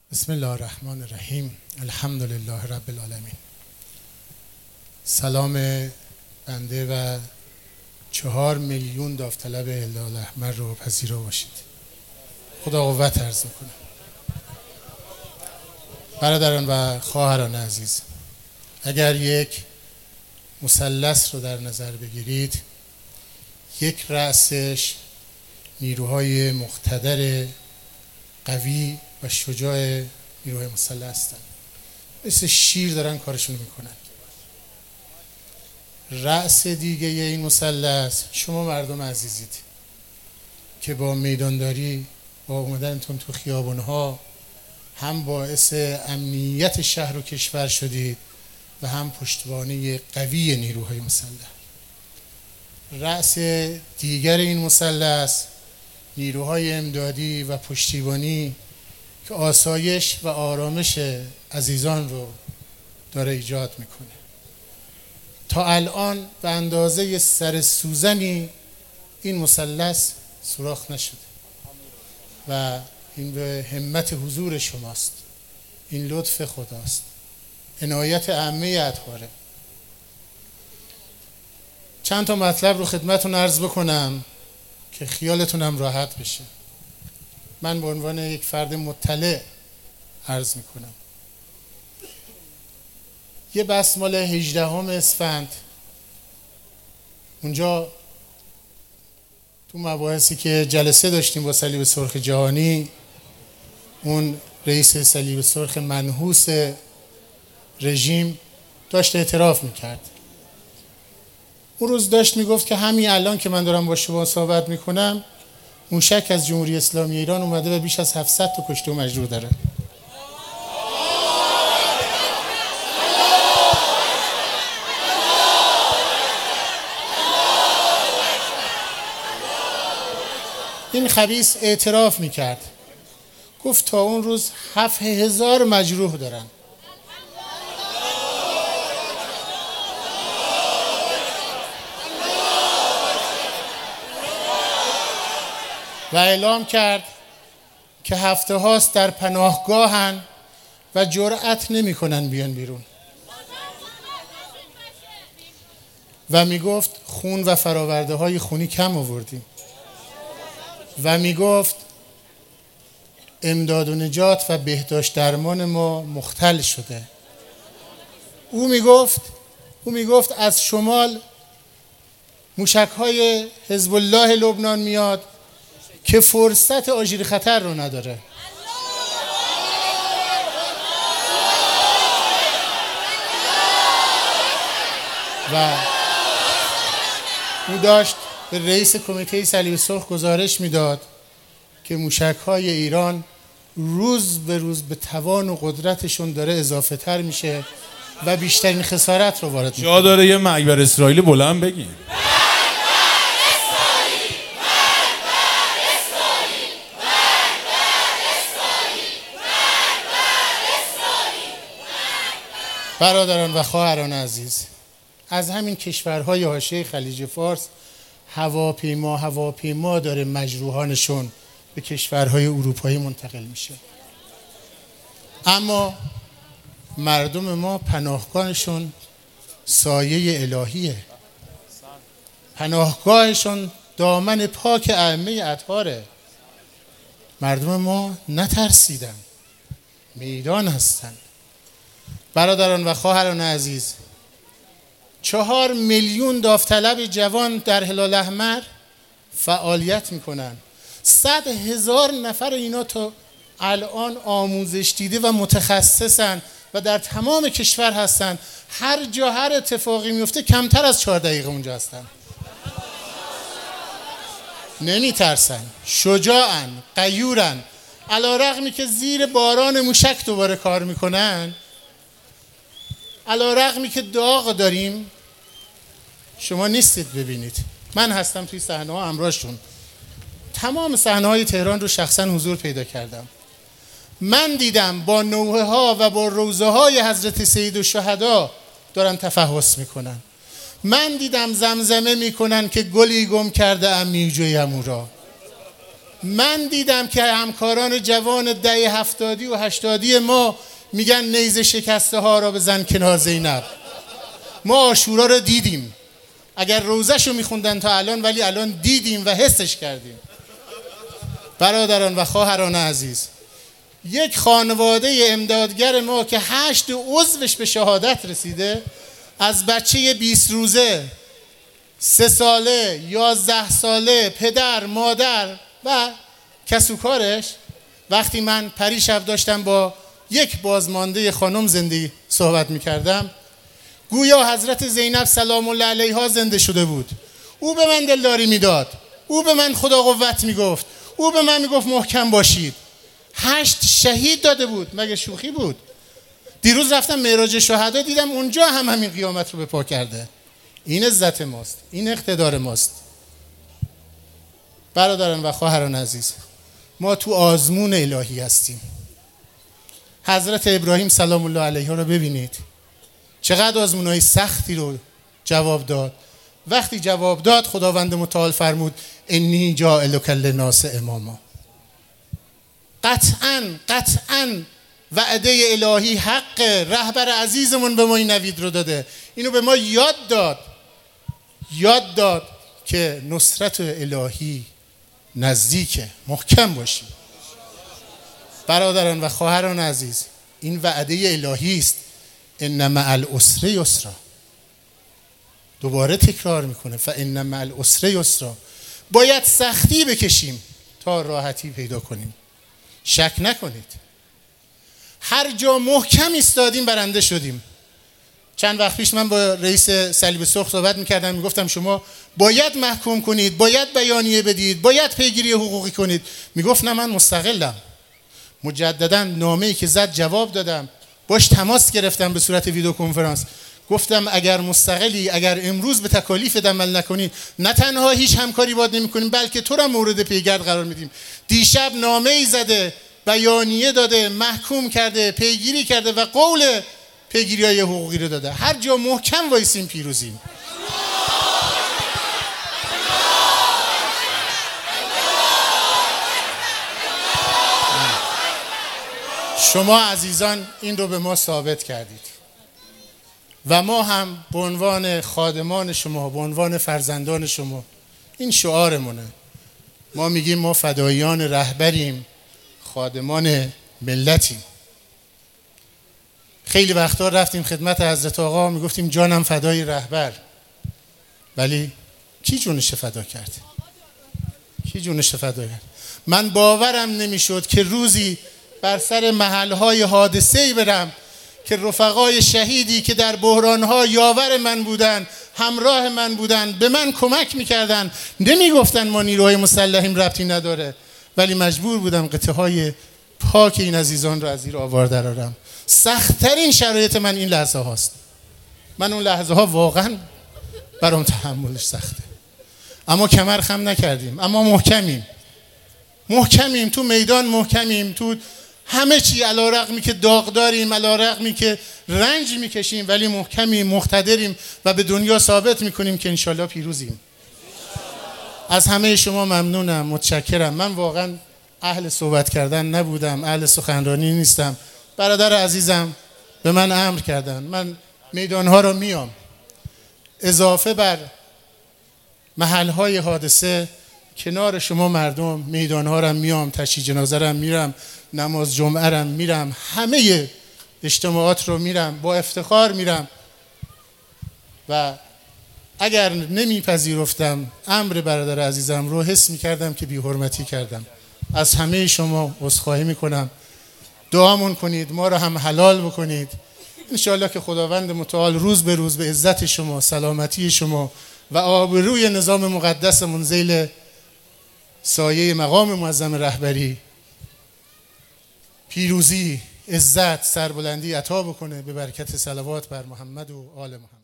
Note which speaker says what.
Speaker 1: بسم الله الرحمن الرحیم. الحمد لله رب العالمین. سلام بنده و 4 میلیون داوطلب هلال احمر رو پذیرا باشید. خدا قوت عرض میکنه. برادران و خواهران عزیز، اگر یک مثلث رو در نظر بگیرید، یک رأسش نیروهای مقتدر قوی و شجاع نیروهای مسلح هستن، مثل شیر دارن کارشون میکنن. رأس دیگه این مثلث شما مردم عزیزید که با میدانداری، با اومدنتون تو خیابونها هم باعث امنیت شهر و کشور شدید و هم پشتوانه قوی نیروهای مسلح. رأس دیگر این مثلث نیروهای امدادی و پشتیبانی که آسایش و آرامش عزیزان رو داره ایجاد میکنه. تا الان به اندازه سر سوزنی این مثلث سوراخ نشده و این به همت حضور شماست، این لطف خداست، عنایت عامه اطهاره. چند تا مطلب رو خدمتتون عرض بکنم که خیالتونم راحت بشه. من به عنوان یک فرد مطلع عرض میکنم. یه بحث مال 18 اسفند، اونجا تو مباحثی که جلسه داشتیم با صلیب سرخ جهانی، اون رئیس صلیب سرخ منحوس رژیم داشت اعتراف میکرد. اون روز داشت میگفت که همین الان که من دارم با شما صحبت میکنم، موشک از جمهوری اسلامی ایران اومده و بیش از 700 تا کشته و مجروح داره. این خبیث اعتراف میکرد، گفت تا اون روز 7000 مجروح دارن. و اعلام کرد که هفته هاست در پناهگاهن و جرأت نمی کنن بیان بیرون. و می گفت خون و فراورده های خونی کم آوردیم. و می گفت امداد و نجات و بهداشت درمان ما مختل شده. او می گفت از شمال موشک های حزب الله لبنان میاد که فرصت آژیر خطر رو نداره. و او داشت به رئیس کمیته صلیب سرخ گزارش میداد که موشک‌های ایران روز به روز به توان و قدرتشون داره اضافه تر میشه و بیشترین خسارت رو وارد میکنه.
Speaker 2: جا داره یه مکبر اسرائیل بلند بگیم.
Speaker 1: برادران و خواهران عزیز، از همین کشورهای حاشیه خلیج فارس هواپیما داره مجروحانشون به کشورهای اروپایی منتقل میشه. اما مردم ما پناهگاهشون سایه الهیه، پناهگاهشون دامن پاک ائمه اطهاره. مردم ما نترسیدن، میدان هستن. برادران و خواهران عزیز، 4 میلیون داوطلب جوان در هلال احمر فعالیت میکنن. 100,000 نفر اینا تا الان آموزش دیده و متخصصن و در تمام کشور هستن. هر جا هر اتفاقی میفته کمتر از 4 دقیقه اونجا هستن. نمیترسن، شجاعن، غیورن. علی‌رغمی که زیر باران موشک دوباره کار میکنن، علی‌رغمی که داغ داریم، شما نیستید ببینید. من هستم توی صحنه‌ها همراهشون. تمام صحنه‌های تهران رو شخصا حضور پیدا کردم. من دیدم با نوحه ها و با روضه های حضرت سیدالشهدا دارن تفحص میکنن. من دیدم زمزمه میکنن که گلی گم کرده ام میجویم او را. من دیدم که همکاران جوان دهه 70 و 80 ما میگن نیزه شکسته ها را بزن کنار زینب. ما عاشورا رو دیدیم، اگر روزه‌شو میخوندن تا الان، ولی الان دیدیم و حسش کردیم. برادران و خواهران عزیز، یک خانواده امدادگر ما که 8 عضوش به شهادت رسیده، از بچه 20 روزه، 3 ساله، 11 ساله، پدر، مادر و کسوکارش. وقتی من پریشب داشتم با یک بازمانده خانم زندگی صحبت میکردم، گویا حضرت زینب سلام الله علیها زنده شده بود. او به من دلداری میداد، او به من خدا قوت میگفت، او به من میگفت محکم باشید. 8 شهید داده بود، مگه شوخی بود؟ دیروز رفتم معراج شهدا، دیدم اونجا هم همین قیامت رو به پا کرده. این عزت ماست، این اقتدار ماست. برادران و خواهران عزیز، ما تو آزمون الهی هستیم. حضرت ابراهیم سلام الله علیه رو ببینید، چقدر آزمونهای سختی رو جواب داد. وقتی جواب داد، خداوند متعال فرمود انی جاعلک للناس اماما. قطعاً وعده الهی حق. رهبر عزیزمون به ما این نوید رو داده، اینو به ما یاد داد که نصرت الهی نزدیکه، محکم باشیم. برادران و خواهران عزیز، این وعده الهی است، ان مع العسر یسرا. دوباره تکرار میکنه فان مع العسر یسرا. باید سختی بکشیم تا راحتی پیدا کنیم. شک نکنید، هر جا محکم ایستادیم برنده شدیم. چند وقت پیش من با رئیس صلیب سرخ صحبت میکردم، میگفتم شما باید محکوم کنید، باید بیانیه بدید، باید پیگیری حقوقی کنید. میگفت نه، من مستقلم. مجددا نامه‌ای که زد جواب دادم، باش تماس گرفتم به صورت ویدیو کنفرانس. گفتم اگر مستقلی، اگر امروز به تکالیف عمل نکنید، نه تنها هیچ همکاری باید نمی‌کنیم، بلکه تو را مورد پیگرد قرار میدیم. دیشب نامه‌ای زده، بیانیه داده، محکوم کرده، پیگیری کرده و قول پیگیری‌های حقوقی رو داده. هر جا محکم وایسیم پیروزیم. شما عزیزان این رو به ما ثابت کردید و ما هم به عنوان خادمان شما، به عنوان فرزندان شما، این شعارمونه. ما میگیم ما فدایان رهبریم، خادمان ملتیم. خیلی وقتا رفتیم خدمت حضرت آقا، میگفتیم جانم فدای رهبر، ولی کی جونش فدا کرد؟ کی جونش فدا کرد؟ من باورم نمیشد که روزی بر سر محلهای حادثه‌ای برم که رفقای شهیدی که در بحرانها یاور من بودن، همراه من بودن، به من کمک میکردن، نمیگفتن ما نیروهای مسلحیم ربطی نداره، ولی مجبور بودم قطعه‌های پاک این عزیزان رو از زیر آوار درارم. سخت‌ترین شرایط من این لحظه هاست. من اون لحظه ها واقعا برام تحملش سخته، اما کمر خم نکردیم، اما محکمیم تو میدان، محکمیم تو همه چی، علی‌رغمی که داغ داریم، علی‌رغمی که رنج میکشیم، ولی محکمیم، مقتدریم و به دنیا ثابت میکنیم که انشالله پیروزیم. از همه شما ممنونم، متشکرم. من واقعا اهل صحبت کردن نبودم، اهل سخنرانی نیستم. برادر عزیزم به من امر کردن، من میدانها رو میام، اضافه بر محلهای حادثه کنار شما مردم میدانها رو میام، تشییع جنازه رو میرم، نماز جمعه رو میرم، همه اجتماعات رو میرم، با افتخار میرم. و اگر نمیپذیرفتم امر برادر عزیزم رو، حس میکردم که بی‌حرمتی کردم. از همه شما عذرخواهی میکنم. دعامون کنید، ما رو هم حلال بکنید. انشاءالله که خداوند متعال روز به روز به عزت شما، سلامتی شما و آبروی نظام مقدسمون ذیل سایه مقام معظم رهبری پیروزی، عزت، سربلندی عطا بکنه، به برکت صلوات بر محمد و آل محمد.